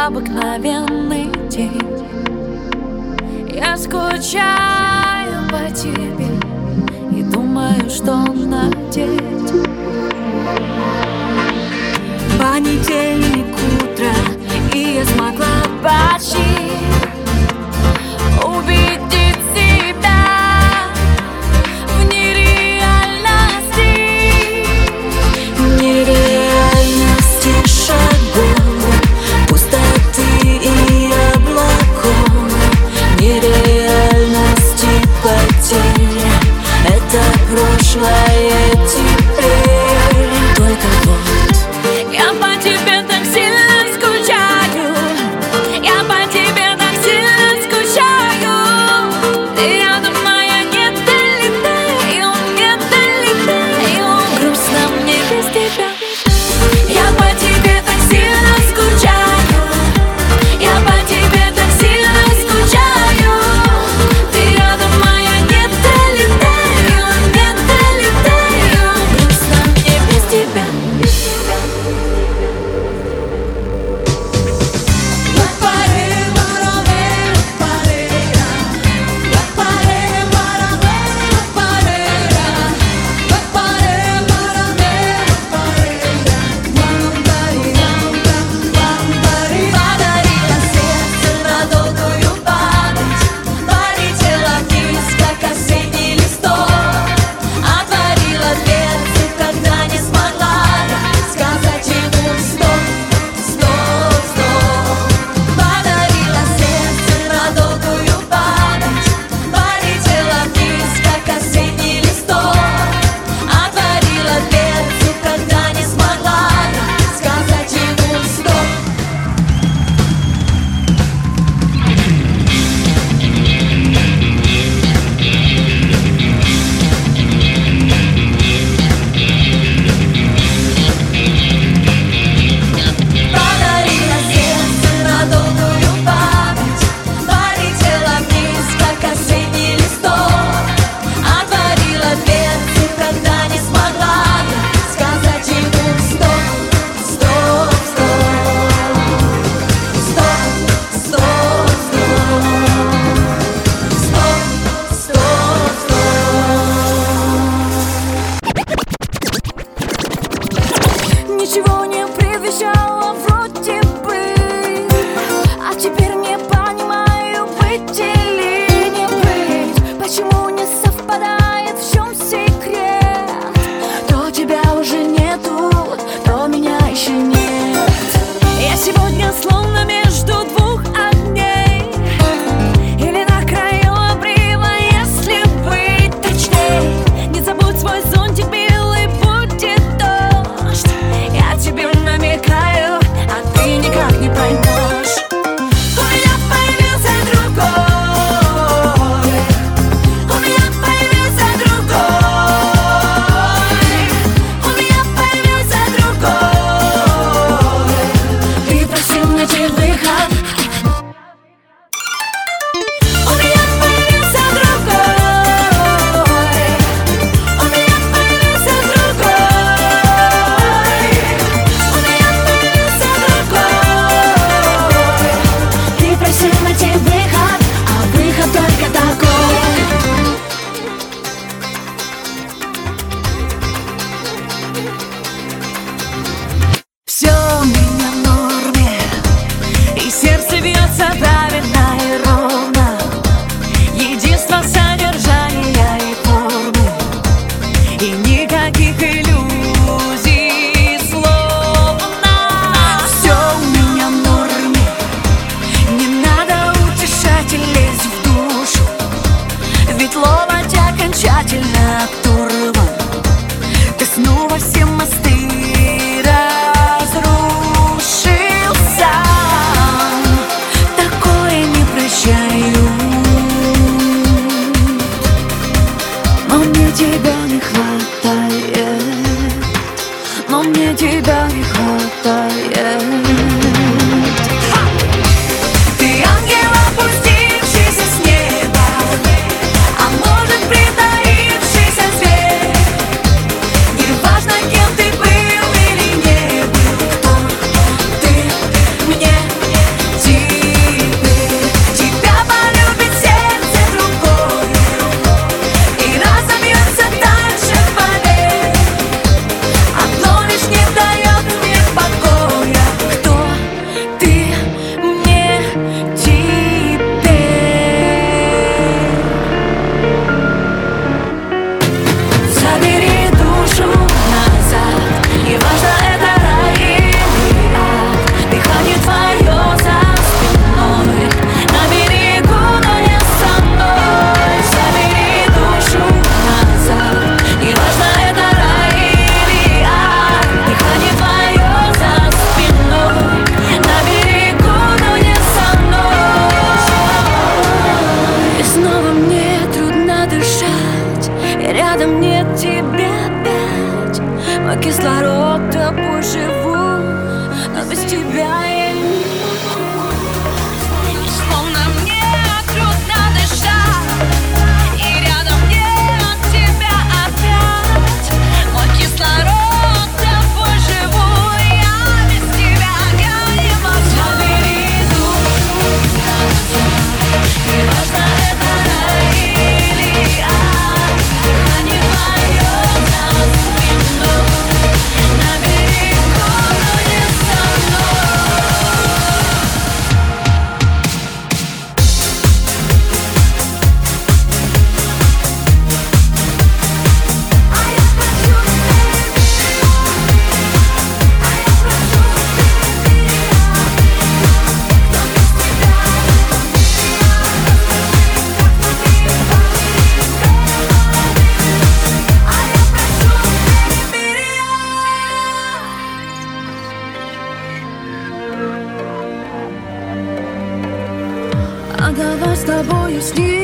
обыкновенный день. Я скучаю по тебе и думаю, что надеть. Понедельник утро, и я смогла почти увидеть себя в нереальности. Нереальности шагов, пустоты и облаков, нереальности потерь. Это прошлое теперь. Только вот я по тебе так сильно скучаю. Я по тебе так сильно скучаю. Ты рядом, моя, не долетаю, не долетаю. Грустно мне без тебя. Я по тебе так сильно скучаю. Я по тебе так сильно скучаю. Ты рядом, моя, не долетаю, не долетаю. Грустно мне без тебя. Ничего не предвещало вроде бы, а теперь не понимаю, быть или не быть. Почему не совпадает, в чем секрет? То тебя уже нету, то меня еще нет. Я сегодня словно между двух огней, или на краю обрыва, если быть точней. Не забудь свой зонтик белый, будет дождь. Я тебе намекаю, а ты никак не поймешь. У меня появился другой. У меня появился другой. У меня появился другой. Ты просил найти выход. У меня появился другой. У меня появился другой. У меня появился другой. Ты просил найти выход, а выход только такой. Все у меня в норме, и сердце бьется правильно и ровно. Единство содержания и формы, и никаких иллюзий словно. Все у меня в норме, не надо утешать и лезть в душу, ведь ловать окончательно оторван. Ты снова все мосты разрушил сам. Такое не прощаю, но мне тебя не хватает, но мне тебя не хватает. Ты ангел, опустившийся с неба, а может притаившийся зверь. Неважно, кем ты был или не был, кто ты мне рядом нет тебя опять. Мой кислород тобой живу, но без тебя я не могу. Словно мне трудно дышать, и рядом нет тебя опять. Мой кислород тобой живу, я без тебя я не могу. Забери душу, неважно это рай или ад, храни вдвоем за спину, на берегу, но не со мной. А я хочу перебирать, а я прошу перебирать. Кто без тебя а давай с тобою снизу.